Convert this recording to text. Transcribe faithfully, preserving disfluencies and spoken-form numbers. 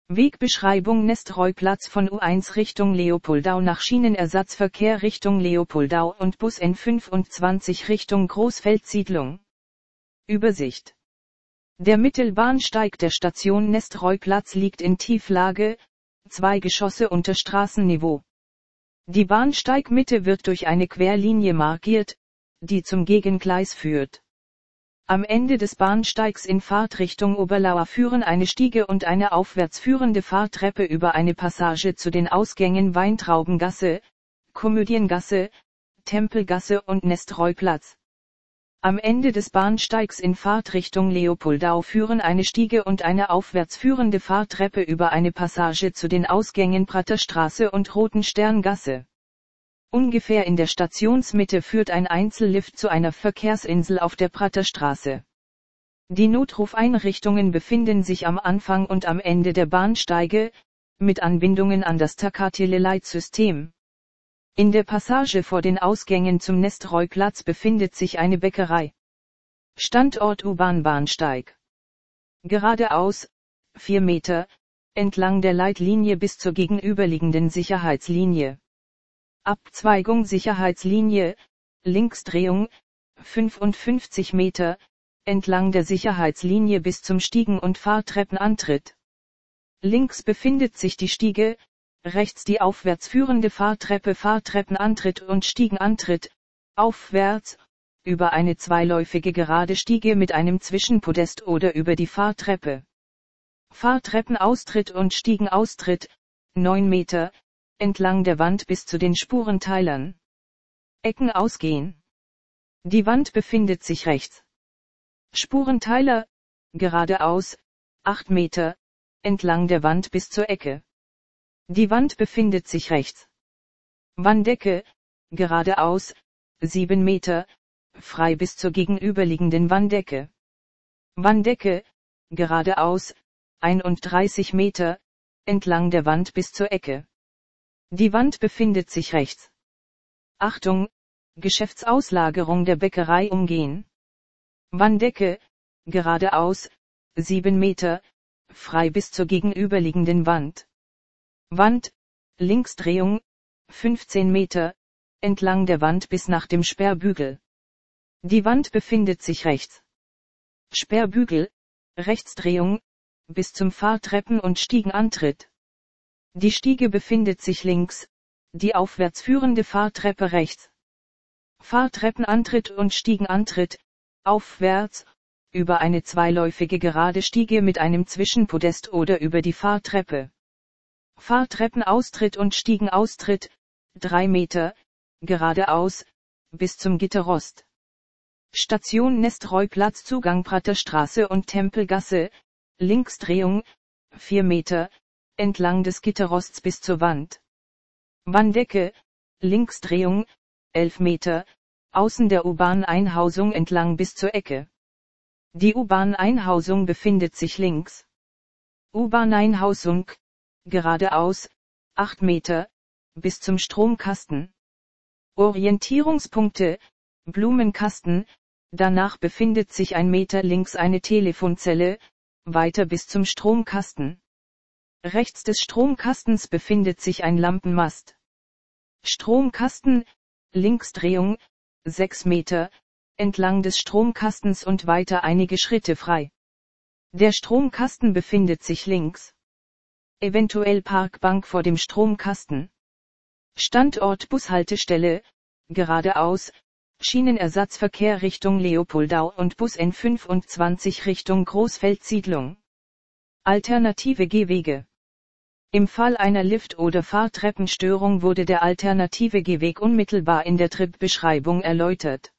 Wegbeschreibung Nestroy-Platz von U eins Richtung Leopoldau nach Schienenersatzverkehr Richtung Leopoldau und Bus N fünfundzwanzig Richtung Großfeldsiedlung. Übersicht. Der Mittelbahnsteig der Station Nestroy-Platz liegt in Tieflage, zwei Geschosse unter Straßenniveau. Die Bahnsteigmitte wird durch eine Querlinie markiert, die zum Gegengleis führt. Am Ende des Bahnsteigs in Fahrtrichtung Oberlauer führen eine Stiege und eine aufwärts führende Fahrtreppe über eine Passage zu den Ausgängen Weintraubengasse, Komödiengasse, Tempelgasse und Nestroy-Platz. Am Ende des Bahnsteigs in Fahrtrichtung Leopoldau führen eine Stiege und eine aufwärts führende Fahrtreppe über eine Passage zu den Ausgängen Praterstraße und Rotensterngasse. Ungefähr in der Stationsmitte führt ein Einzellift zu einer Verkehrsinsel auf der Praterstraße. Die Notrufeinrichtungen befinden sich am Anfang und am Ende der Bahnsteige, mit Anbindungen an das Takateleleitsystem. In der Passage vor den Ausgängen zum Nestroy-Platz befindet sich eine Bäckerei. Standort U-Bahn-Bahnsteig. Geradeaus, vier Meter, entlang der Leitlinie bis zur gegenüberliegenden Sicherheitslinie. Abzweigung Sicherheitslinie, Linksdrehung, fünfundfünfzig Meter, entlang der Sicherheitslinie bis zum Stiegen- und Fahrtreppenantritt. Links befindet sich die Stiege, rechts die aufwärts führende Fahrtreppe Fahrtreppenantritt und Stiegenantritt, aufwärts, über eine zweiläufige gerade Stiege mit einem Zwischenpodest oder über die Fahrtreppe. Fahrtreppenaustritt und Stiegenaustritt, neun Meter, entlang der Wand bis zu den Spurenteilern. Ecken ausgehen. Die Wand befindet sich rechts. Spurenteiler, geradeaus, acht Meter, entlang der Wand bis zur Ecke. Die Wand befindet sich rechts. Wanddecke, geradeaus, sieben Meter, frei bis zur gegenüberliegenden Wanddecke. Wanddecke, geradeaus, einunddreißig Meter, entlang der Wand bis zur Ecke. Die Wand befindet sich rechts. Achtung, Geschäftsauslagerung der Bäckerei umgehen. Wanddecke, geradeaus, sieben Meter, frei bis zur gegenüberliegenden Wand. Wand, Linksdrehung, fünfzehn Meter, entlang der Wand bis nach dem Sperrbügel. Die Wand befindet sich rechts. Sperrbügel, Rechtsdrehung, bis zum Fahrtreppen- und Stiegenantritt. Die Stiege befindet sich links, die aufwärts führende Fahrtreppe rechts. Fahrtreppenantritt und Stiegenantritt, aufwärts, über eine zweiläufige gerade Stiege mit einem Zwischenpodest oder über die Fahrtreppe. Fahrtreppenaustritt und Stiegenaustritt, drei Meter, geradeaus, bis zum Gitterrost. Station Nestroy-Platz Zugang Praterstraße und Tempelgasse, Linksdrehung, vier Meter, entlang des Gitterrosts bis zur Wand. Wanddecke, Linksdrehung, elf Meter, außen der U-Bahn-Einhausung entlang bis zur Ecke. Die U-Bahn-Einhausung befindet sich links. U-Bahn-Einhausung, geradeaus, acht Meter, bis zum Stromkasten. Orientierungspunkte, Blumenkasten, danach befindet sich ein Meter links eine Telefonzelle, weiter bis zum Stromkasten. Rechts des Stromkastens befindet sich ein Lampenmast. Stromkasten, Linksdrehung, sechs Meter, entlang des Stromkastens und weiter einige Schritte frei. Der Stromkasten befindet sich links. Eventuell Parkbank vor dem Stromkasten. Standort Bushaltestelle, geradeaus, Schienenersatzverkehr Richtung Leopoldau und Bus N fünfundzwanzig Richtung Großfeldsiedlung. Alternative Gehwege. Im Fall einer Lift- oder Fahrtreppenstörung wurde der alternative Gehweg unmittelbar in der Tripbeschreibung erläutert.